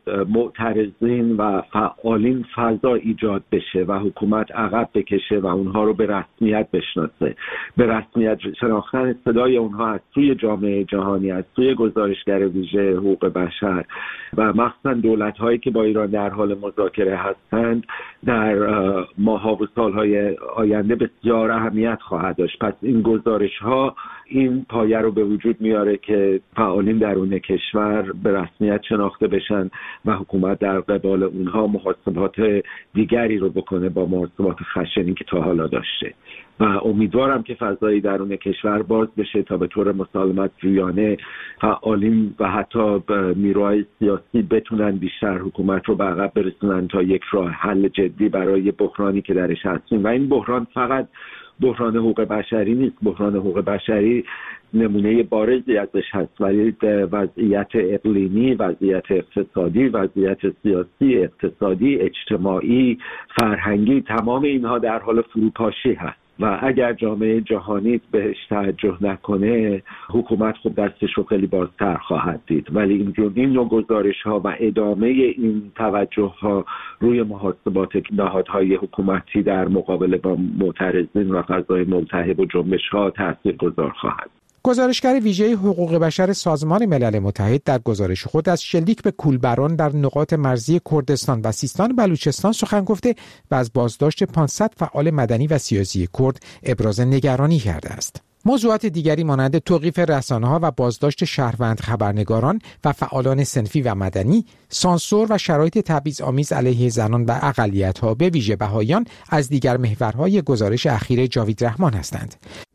معترضین و فعالین فضا ایجاد بشه و حکومت عقب بکشه و اونها رو به رسمیت بشناسه. به رسمیت شناختن صدای اونها از سوی جامعه جهانی، از سوی گزارشگر ویژه حقوق بشر و مخصوصا دولت‌هایی که با ایران در حال مذاکره هستند در ماه‌ها و سال‌های آینده بسیار اهمیت خواهد داشت. پس این گزارش‌ها این پایه رو به وجود میاره که فعالین درون کشور به رسمیت شناخته بشن و حکومت در قبال اونها محاسبات دیگری رو بکنه با محاسبات خشنی که تا حالا داشته. و امیدوارم که فضای درون کشور باز بشه تا به طور مسالمت جویانه فعالین و حتی نیروهای سیاسی بتونن بیشتر حکومت رو به عقب برسونن تا یک راه حل جدی برای بحرانی که درش هستیم. و این بحران فقط بحران حقوق بشری نیست. بحران حقوق بشری نمونه بارزی ازش هست، ولی وضعیت اقلیمی، وضعیت اقتصادی، وضعیت سیاسی، اقتصادی، اجتماعی، فرهنگی، تمام اینها در حال فروپاشی هست و اگر جامعه جهانی بهش توجه نکنه حکومت خب دستش رو خیلی بازتر خواهد دید. ولی اینجور این نوع گزارش ها و ادامه این توجه ها روی محاسبات نهادهای حکومتی در مقابله با معترضین و فضای ملتهب و جنبش ها تاثیرگذار خواهد. گزارشگر ویژه حقوق بشر سازمان ملل متحد در گزارش خود از شلیک به کولبران در نقاط مرزی کردستان و سیستان بلوچستان سخن گفته و از بازداشت پانصد فعال مدنی و سیاسی کرد ابراز نگرانی کرده است. موضوعات دیگری مانند توقیف رسانه‌ها و بازداشت شهروند خبرنگاران و فعالان صنفی و مدنی، سانسور و شرایط تبعیض‌آمیز علیه زنان و اقلیت‌ها به ویژه بهائیان از دیگر محورهای گزارش اخیر جاوید رحمان هستند.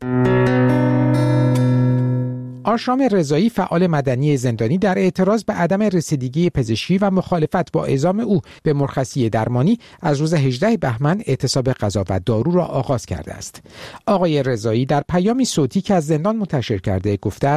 آشام رضایی فعال مدنی زندانی در اعتراض به عدم رسیدگی پزشکی و مخالفت با اعزام او به مرخصی درمانی از روز هجدهم بهمن اعتصاب غذا و دارو را آغاز کرده است. آقای رضایی در پیامی صوتی که از زندان منتشر کرده گفته است: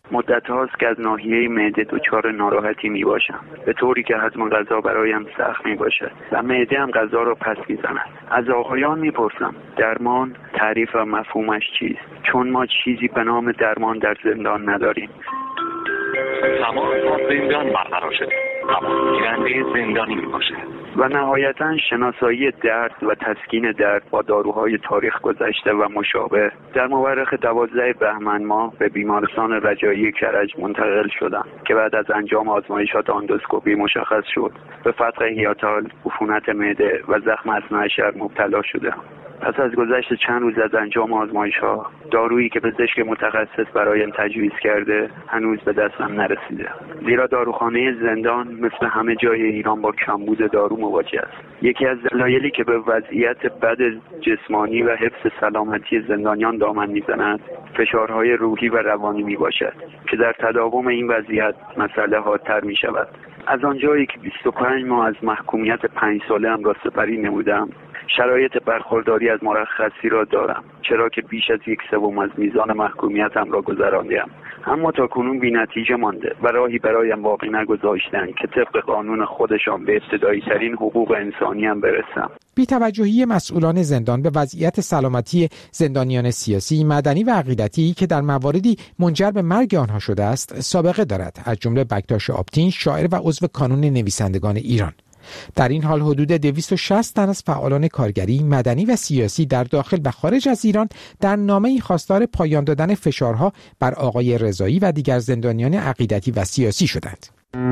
مدت هاست که از ناحیه معده دچار ناراحتی می باشم، به طوری که هضم غذا برایم سخت می باشد و معده هم غذا را پس می زند. از آقایان می پرسم درمان تعریف و مفهومش چیست؟ چون ما چیزی به نام درمان در زندان نداریم. تماس با زندان برقرار شده، تماس گیرنده زندانی می باشه. و نهایتاً شناسایی درد و تسکین درد با داروهای تاریخ گذشته و مشابه. در مورخ دوازده بهمن ماه به بیمارستان رجایی کرج منتقل شدم که بعد از انجام آزمایشات اندوسکوپی مشخص شد به فتق هیاتال، عفونت معده و زخم اثناء شهر مبتلا شدم. پس از گذشت چند روز از انجام آزمایش‌ها، دارویی که پزشک متخصص برایم تجویز کرده هنوز به دستم نرسیده. زیرا داروخانه زندان مثل همه جای ایران با کمبود دارو مواجه است. یکی از دلایلی که به وضعیت بد جسمانی و حفظ سلامتی زندانیان دامن می‌زند، فشارهای روحی و روانی میباشد که در تداوم این وضعیت مسئله حادتر می‌شود. از آنجایی که بیست و پنج ماه از محکومیت پنج ساله هم را سپری نمودم، شرایط برخورداری از مرخصی را دارم، چرا که بیش از یک سوم از میزان محکومیتم را گذراندم. اما تا کنون بی نتیجه مانده و راهی برایم باقی نگذاشتند که طبق قانون خودشان به ابتدایی ترین حقوق انسانی هم برسم. بی‌توجهی مسئولان زندان به وضعیت سلامتی زندانیان سیاسی، مدنی و عقیدتی که در مواردی منجر به مرگ آنها شده است سابقه دارد، از جمله بکتاش آپتین، شاعر و عضو کانون نویسندگان ایران. در این حال حدود دویست و شصت تن از فعالان کارگری، مدنی و سیاسی در داخل و خارج از ایران در نامه‌ای خواستار پایان دادن فشارها بر آقای رضایی و دیگر زندانیان عقیدتی و سیاسی شدند.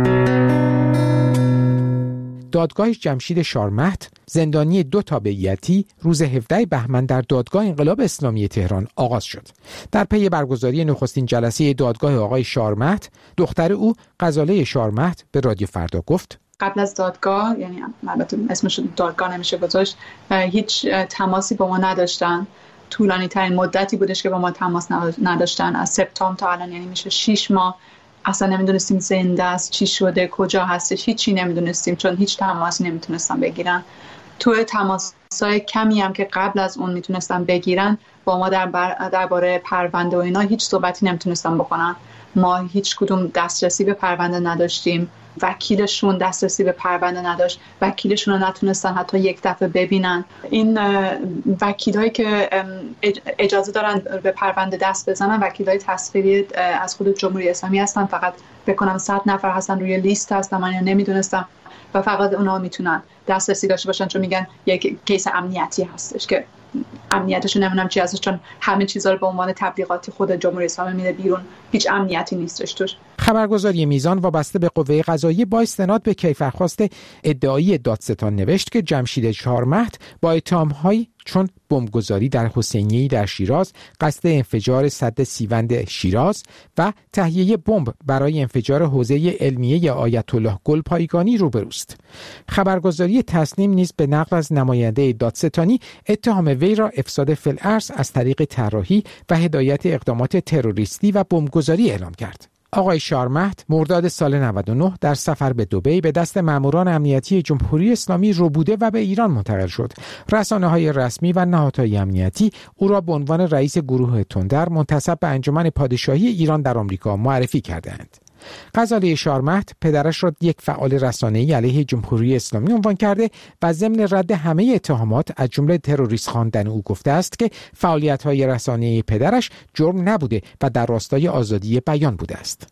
دادگاه جمشید شارمهد، زندانی دو تابعیتی، روز هفدهم بهمن در دادگاه انقلاب اسلامی تهران آغاز شد. در پی برگزاری نخستین جلسه دادگاه آقای شارمهد، دختر او غزاله شارمهد به رادیو فردا گفت: قبل از دادگاه، یعنی البته اسمش دادگاه نمیشه گذاشت، هیچ تماسی با ما نداشتن. طولانی ترین مدتی بودش که با ما تماس نداشتن، از سپتامبر تا الان، یعنی میشه شش ماه. اصلا نمیدونستیم زنده است، چی شده، کجا هستش، هیچی نمیدونستیم، چون هیچ تماسی نمیتونستن بگیرن. تو تماسای کمی هم که قبل از اون میتونستن بگیرن، با ما در درباره پرونده و اینا هیچ صحبتی نمیتونستن بکنن. ما هیچ کدوم دسترسی به پرونده نداشتیم، وکیلشون دسترسی به پرونده نداشت، وکیلشون رو نتونستن حتی یک دفعه ببینن. این وکیلایی که اجازه دارن به پرونده دست بزنن وکیلای تصویری از خود جمهوری اسلامی هستن، فقط بکنم صد نفر هستن روی لیست هستن، من نمیدونستم و فقط اونا میتونن دسترسی داشته باشن، چون میگن یک کیس امنیتی هستش که امنیتش نمیدونم چی هستش، چون همه چیزا رو به عنوان تبلیغاتی خود جمهوری اسلامی میده بیرون، هیچ امنیتی نیستش توش. خبرگزاری میزان وابسته به قوه قضاییه با استناد به کیفرخواست ادعایی دادستان نوشت که جمشید شارمهد با اتهام‌هایی چون بمبگذاری در حسینیه‌ای در شیراز، قصد انفجار سد سیوند شیراز و تهیه بمب برای انفجار حوزه علمیه آیت الله گلپایگانی روبروست. خبرگزاری تسنیم نیز به نقل از نماینده دادستانی اتهام وی را افساد فی‌الارض از طریق طراحی و هدایت اقدامات تروریستی و بمبگذاری اعلام کرد. آقای شارمهد مرداد سال نود و نه در سفر به دبی به دست ماموران امنیتی جمهوری اسلامی ربوده و به ایران منتقل شد. رسانه‌های رسمی و نهادهای امنیتی او را به عنوان رئیس گروه تندر منتسب به انجمن پادشاهی ایران در آمریکا معرفی کردند. غزاله شارمهد پدرش را یک فعال رسانه‌ای علیه جمهوری اسلامی عنوان کرده و ضمن رد همه اتهامات از جمله تروریست خواندن او گفته است که فعالیت‌های رسانه‌ای پدرش جرم نبوده و در راستای آزادی بیان بوده است.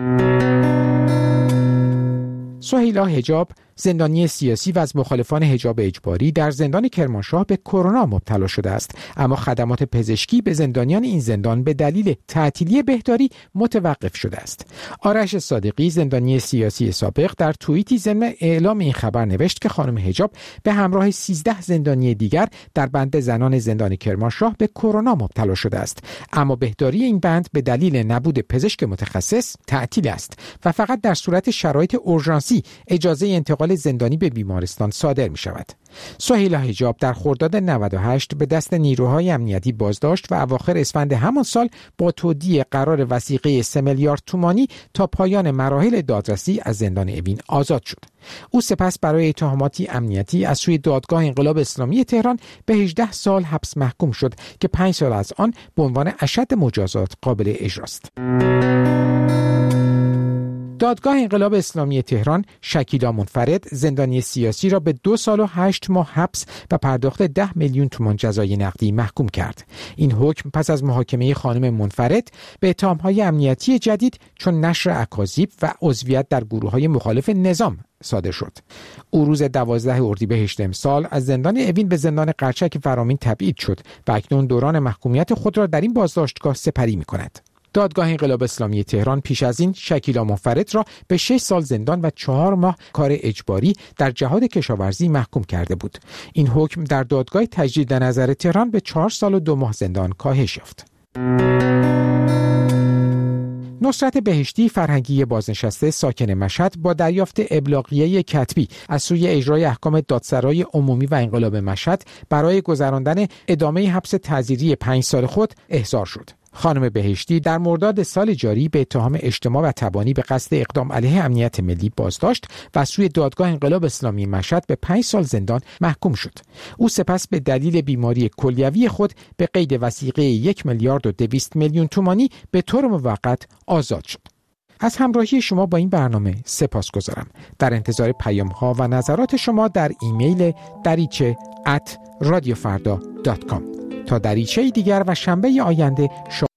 سهیلا حجاب، زندانی سیاسی و از مخالفان حجاب اجباری در زندان کرمانشاه به کرونا مبتلا شده است، اما خدمات پزشکی به زندانیان این زندان به دلیل تعطیلی بهداری متوقف شده است. آرش صادقی، زندانی سیاسی سابق، در توییتی ضمن اعلام این خبر نوشت که خانم حجاب به همراه سیزده زندانی دیگر در بند زنان زندان کرمانشاه به کرونا مبتلا شده است، اما بهداری این بند به دلیل نبود پزشک متخصص تعطیل است و فقط در صورت شرایط اورژانسی اجازه انتقال زندانی به بیمارستان صادر می شود. سهیلا حجاب در خرداد نود و هشت به دست نیروهای امنیتی بازداشت و اواخر اسفند همان سال با تودیع قرار وثیقه سه میلیارد تومانی تا پایان مراحل دادرسی از زندان اوین آزاد شد. او سپس برای اتهاماتی امنیتی از سوی دادگاه انقلاب اسلامی تهران به هجده سال حبس محکوم شد که پنج سال از آن به عنوان اشد مجازات قابل اجراست. دادگاه انقلاب اسلامی تهران شکیلا منفرد زندانی سیاسی را به دو سال و هشت ماه حبس و پرداخت ده میلیون تومان جزای نقدی محکوم کرد. این حکم پس از محاکمه خانم منفرد به اتهام‌های امنیتی جدید چون نشر اکاذیب و عضویت در گروه‌های مخالف نظام صادر شد. او روز دوازده اردیبهشت امسال از زندان اوین به زندان قرچک فرامین تبعید شد و اکنون دوران محکومیت خود را در این بازداشتگاه سپری می‌کند. دادگاه انقلاب اسلامی تهران پیش از این شکیلا منفرد را به شش سال زندان و چهار ماه کار اجباری در جهاد کشاورزی محکوم کرده بود. این حکم در دادگاه تجدید نظر تهران به چهار سال و دو ماه زندان کاهش یافت. نصرت بهشتی فرهنگی بازنشسته ساکن مشهد با دریافت ابلاغیه کتبی از سوی اجرای احکام دادسرای عمومی و انقلاب مشهد برای گذراندن ادامه حبس تعزیری پنج سال خود احضار شد. خانم بهشتی در مرداد سال جاری به اتهام اجتماع و تبانی به قصد اقدام علیه امنیت ملی بازداشت و از سوی دادگاه انقلاب اسلامی مشهد به پنج سال زندان محکوم شد. او سپس به دلیل بیماری کلیوی خود به قید وثیقه یک میلیارد و دویست میلیون تومانی به طور موقت آزاد شد. از همراهی شما با این برنامه سپاسگزارم. در انتظار پیام ها و نظرات شما در ایمیل دریچه ات رادیو فردا دات کام. تا دریچه دیگر و شنبه آینده شما